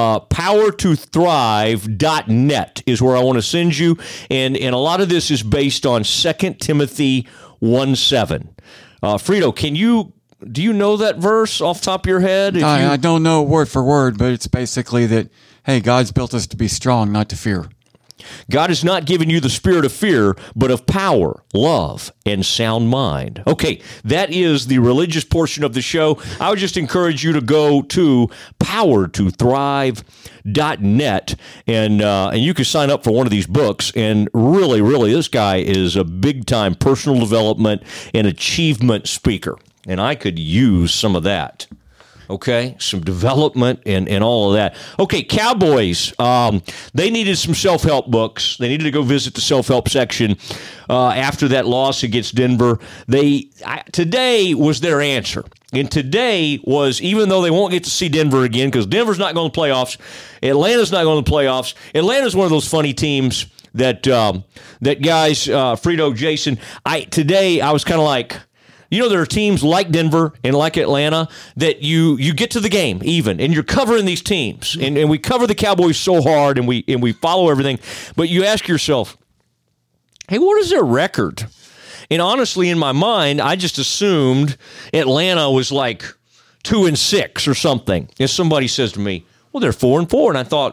PowerToThrive.net is where I want to send you, and a lot of this is based on 2 Timothy 1:7. Frito, do you know that verse off the top of your head? I don't know word for word, but it's basically that, hey, God's built us to be strong, not to fear. God has not given you the spirit of fear, but of power, love, and sound mind. Okay, that is the religious portion of the show. I would just encourage you to go to PowerToThrive.net, and you can sign up for one of these books. And really, really, this guy is a big-time personal development and achievement speaker, and I could use some of that. Okay, some development and all of that. Okay, Cowboys, they needed some self-help books. They needed to go visit the self-help section after that loss against Denver. Today was their answer. And today was, even though they won't get to see Denver again, because Denver's not going to the playoffs, Atlanta's not going to the playoffs. Atlanta's one of those funny teams that guys, Frito, Jason, today I was kind of like, you know, there are teams like Denver and like Atlanta that you get to the game even, and you're covering these teams, and we cover the Cowboys so hard, and we follow everything. But you ask yourself, hey, what is their record? And honestly, in my mind, I just assumed Atlanta was like 2-6 or something. And somebody says to me, well, they're 4-4, and I thought,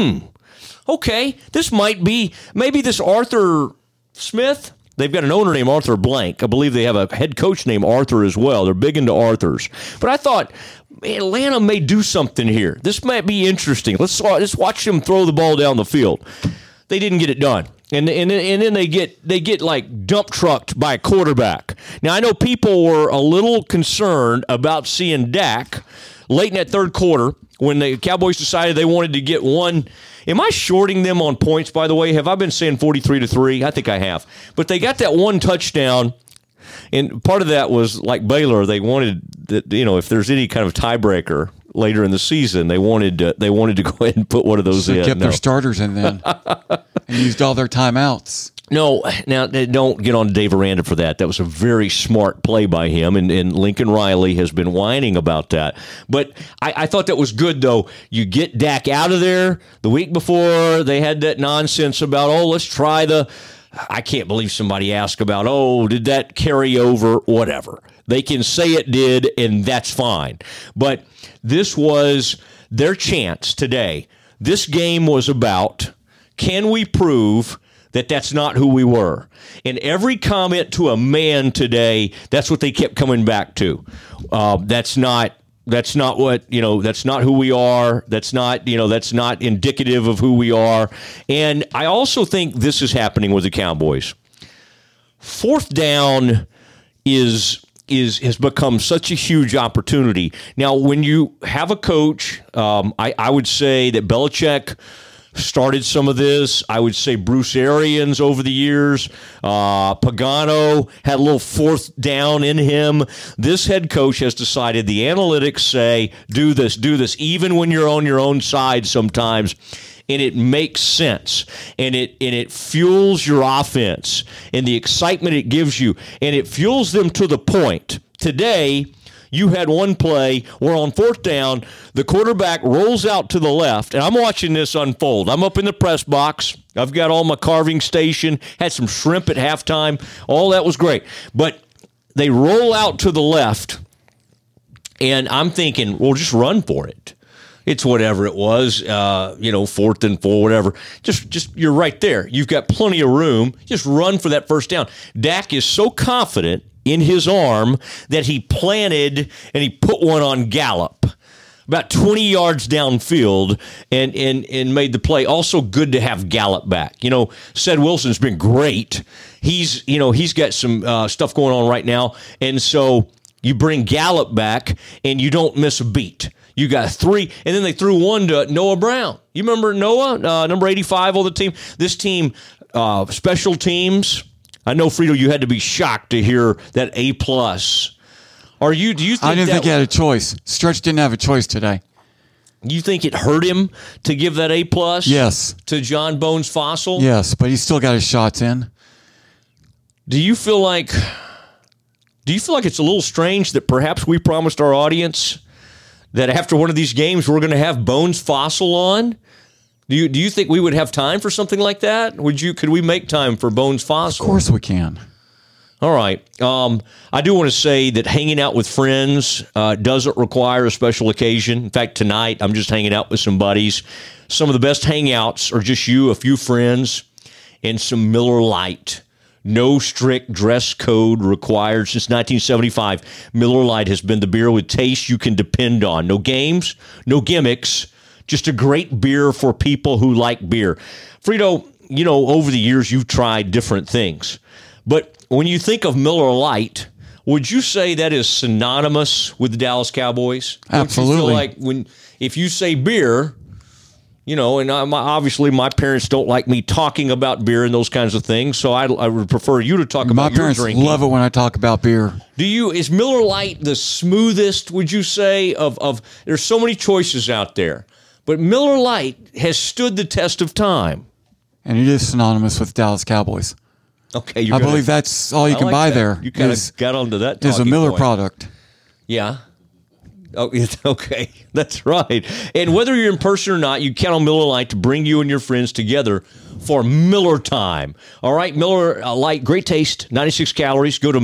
okay, this might be maybe this Arthur Smith. They've got an owner named Arthur Blank. I believe they have a head coach named Arthur as well. They're big into Arthurs. But I thought, Atlanta may do something here. This might be interesting. Let's watch them throw the ball down the field. They didn't get it done. And then they get like dump trucked by a quarterback. Now, I know people were a little concerned about seeing Dak late in that third quarter when the Cowboys decided they wanted to get one. Am I shorting them on points, by the way? Have I been saying 43-3? I think I have. But they got that one touchdown, and part of that was like Baylor. They wanted that, if there's any kind of tiebreaker later in the season, they wanted to go ahead and put one of those in. They kept their starters in then and used all their timeouts. No, now don't get on Dave Aranda for that. That was a very smart play by him, and Lincoln Riley has been whining about that. But I thought that was good, though. You get Dak out of there. The week before, they had that nonsense about, let's try I can't believe somebody asked about, did that carry over? Whatever. They can say it did, and that's fine. But this was their chance today. This game was about, can we prove that that's not who we were? And every comment to a man today, that's what they kept coming back to. That's not what, that's not who we are. That's not indicative of who we are. And I also think this is happening with the Cowboys. Fourth down has become such a huge opportunity. Now, when you have a coach, I would say that Belichick started some of this. I would say Bruce Arians over the years. Pagano had a little fourth down in him. This head coach has decided, the analytics say, do this, even when you're on your own side sometimes. And it makes sense, and it fuels your offense and the excitement it gives you, and it fuels them to the point. Today, you had one play where on 4th down, the quarterback rolls out to the left, and I'm watching this unfold. I'm up in the press box. I've got all my carving station, had some shrimp at halftime. All that was great. But they roll out to the left, and I'm thinking, well, just run for it. It's whatever it was, 4th and 4, whatever. Just you're right there. You've got plenty of room. Just run for that first down. Dak is so confident in his arm that he planted and he put one on Gallup about 20 yards downfield and made the play. Also good to have Gallup back. Ced Wilson's been great. He's got some stuff going on right now. And so you bring Gallup back and you don't miss a beat. You got 3, and then they threw one to Noah Brown. You remember Noah, number 85 on the team? This team, special teams. I know, Frito, you had to be shocked to hear that A+. Do you think I didn't think he had a choice. Stretch didn't have a choice today. You think it hurt him to give that A+? Yes. To John Bones Fossil? Yes, but he still got his shots in. Do you feel like it's a little strange that perhaps we promised our audience that after one of these games we're going to have Bones Fossil on? Do you think we would have time for something like that? Could we make time for Bones Fossil? Of course we can. All right. I do want to say that hanging out with friends doesn't require a special occasion. In fact, tonight I'm just hanging out with some buddies. Some of the best hangouts are just you, a few friends, and some Miller Lite. No strict dress code required. Since 1975, Miller Lite has been the beer with taste you can depend on. No games, no gimmicks, just a great beer for people who like beer. Frito, over the years you've tried different things. But when you think of Miller Lite, would you say that is synonymous with the Dallas Cowboys? Absolutely. Don't you feel like if you say beer, and obviously my parents don't like me talking about beer and those kinds of things, so I would prefer you to talk about your drinking. My parents love it when I talk about beer. Is Miller Lite the smoothest, would you say, of there's so many choices out there, but Miller Lite has stood the test of time. And it is synonymous with Dallas Cowboys. Okay. I believe that's all you can buy there. You kind of got onto that. Is a Miller point. product. Yeah. Oh, okay. That's right. And whether you're in person or not, you count on Miller Lite to bring you and your friends together for Miller time. All right, Miller Lite, great taste, 96 calories. Go to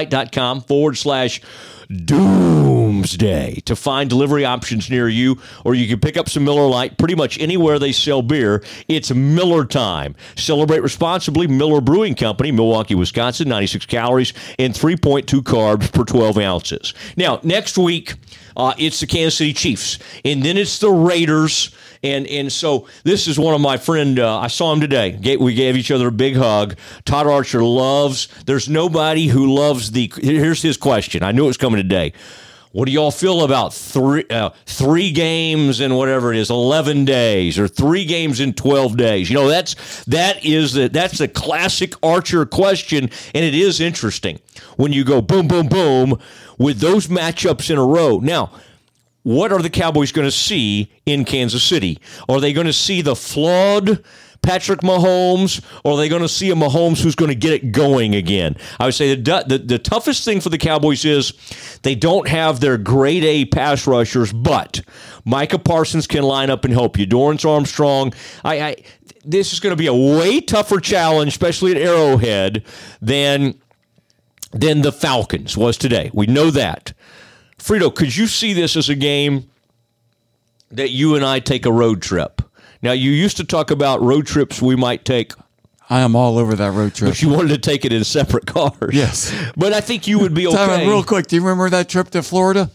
MillerLite.com/doomsday to find delivery options near you, or you can pick up some Miller Lite pretty much anywhere they sell beer. It's Miller time. Celebrate responsibly. Miller Brewing Company, Milwaukee, Wisconsin, 96 calories and 3.2 carbs per 12 ounces. Now, next week, it's the Kansas City Chiefs, and then it's the Raiders, and so this is one of my friend, I saw him today. We gave each other a big hug. Todd Archer there's nobody who loves here's his question. I knew it was coming today. What do y'all feel about three games in whatever it is, 11 days, or 3 games in 12 days? That's the classic Archer question, and it is interesting when you go boom, boom, boom with those matchups in a row. Now, what are the Cowboys going to see in Kansas City? Are they going to see the flawed Patrick Mahomes, or are they going to see a Mahomes who's going to get it going again? I would say the toughest thing for the Cowboys is they don't have their grade A pass rushers, but Micah Parsons can line up and help you. Dorrance Armstrong. This is going to be a way tougher challenge, especially at Arrowhead, than the Falcons was today. We know that. Frito, could you see this as a game that you and I take a road trip? Now, you used to talk about road trips we might take. I am all over that road trip. But you wanted to take it in separate cars. Yes. But I think you would be okay. Time out real quick. Do you remember that trip to Florida?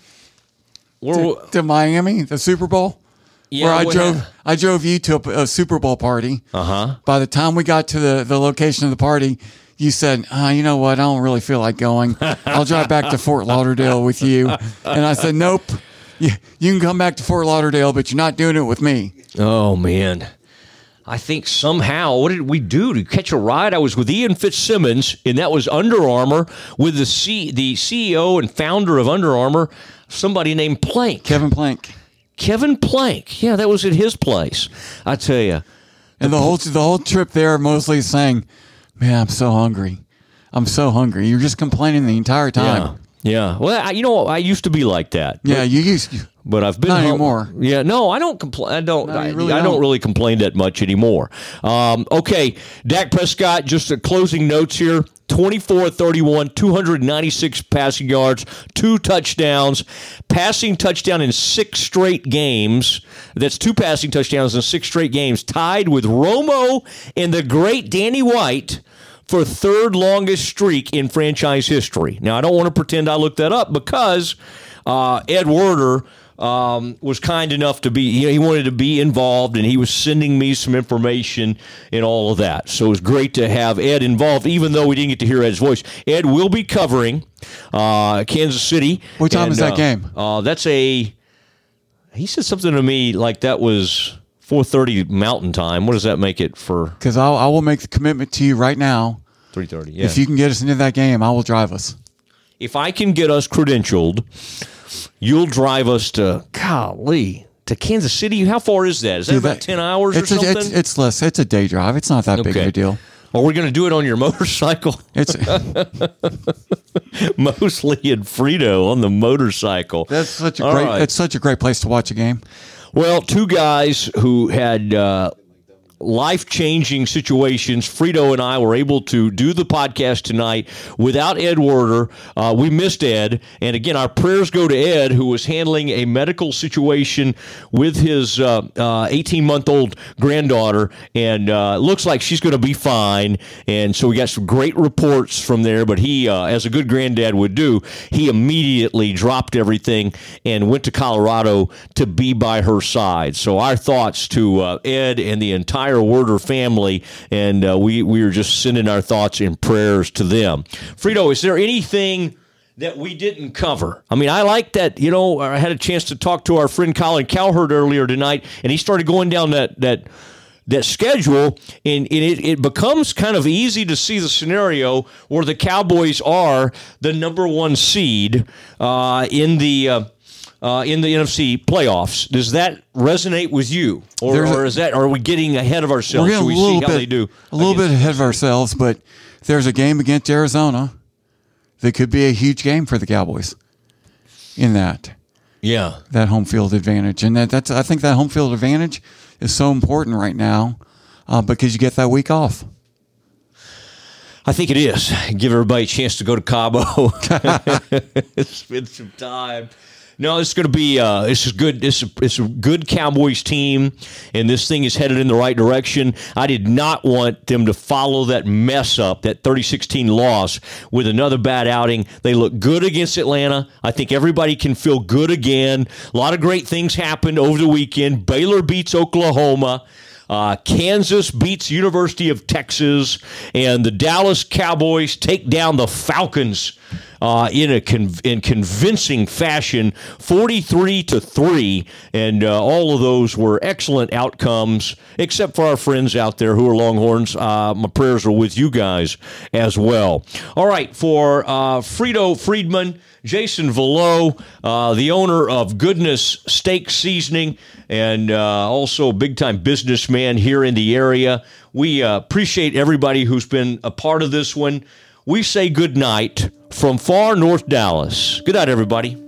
To Miami, the Super Bowl? Yeah, where I drove you to a Super Bowl party. Uh-huh. By the time we got to the location of the party, you said, you know what, I don't really feel like going. I'll drive back to Fort Lauderdale with you. And I said, nope, you can come back to Fort Lauderdale, but you're not doing it with me. Oh, man. I think somehow, what did we do to catch a ride? I was with Ian Fitzsimmons, and that was Under Armour, with the CEO and founder of Under Armour, somebody named Plank. Kevin Plank. Yeah, that was at his place, I tell you. And the whole trip there, mostly saying, man, I'm so hungry. You're just complaining the entire time. Yeah. Well, I used to be like that. Yeah, you used to. But I've been Not home. anymore. Yeah, no, I don't complain. I don't. No, you I really don't don't. really complain that much anymore. Okay, Dak Prescott. Just the closing notes here: 24-31, 296 passing yards, 2 touchdowns, passing touchdown in 6 straight games. That's 2 passing touchdowns in 6 straight games, tied with Romo and the great Danny White for 3rd longest streak in franchise history. Now, I don't want to pretend I looked that up because Ed Werder was kind enough to be, he wanted to be involved, and he was sending me some information and all of that. So it was great to have Ed involved, even though we didn't get to hear Ed's voice. Ed will be covering Kansas City. What time is that game? He said something to me like that was 4:30 Mountain Time. What does that make it for? Because I will make the commitment to you right now. 3:30, yeah. If you can get us into that game, I will drive us. If I can get us credentialed, you'll drive us to Kansas City. How far is that? Is that about 10 hours or something? It's less. It's a day drive. It's not that big of a deal. Are we going to do it on your motorcycle? It's Mostly in Frito on the motorcycle. It's such a great place to watch a game. Well, 2 guys who had life-changing situations. Frito and I were able to do the podcast tonight without Ed Werder. We missed Ed. And again, our prayers go to Ed, who was handling a medical situation with his 18-month-old granddaughter. And looks like she's going to be fine. And so we got some great reports from there. But he, as a good granddad would do, he immediately dropped everything and went to Colorado to be by her side. So our thoughts to Ed and the entire Werder family, and we are just sending our thoughts and prayers to them. Frito, is there anything that we didn't cover? I mean, I like that, I had a chance to talk to our friend Colin Cowherd earlier tonight, and he started going down that schedule, and it becomes kind of easy to see the scenario where the Cowboys are the number 1 seed in the NFC playoffs. Does that resonate with you, or are we getting ahead of ourselves? We're getting a little bit ahead of ourselves, but there's a game against Arizona that could be a huge game for the Cowboys in that home field advantage, and I think that home field advantage is so important right now because you get that week off. I think it is. Give everybody a chance to go to Cabo, spend some time. No, it's going to be it's good. It's a good Cowboys team, and this thing is headed in the right direction. I did not want them to follow that mess up, that 30-16 loss, with another bad outing. They look good against Atlanta. I think everybody can feel good again. A lot of great things happened over the weekend. Baylor beats Oklahoma. Kansas beats University of Texas, and the Dallas Cowboys take down the Falcons in convincing fashion, 43-3, and all of those were excellent outcomes, except for our friends out there who are Longhorns. My prayers are with you guys as well. All right, for Frito Friedman, Jason Velo, the owner of Goodness Steak Seasoning, and also a big-time businessman here in the area. We appreciate everybody who's been a part of this one. We say good night from far North Dallas. Good night, everybody.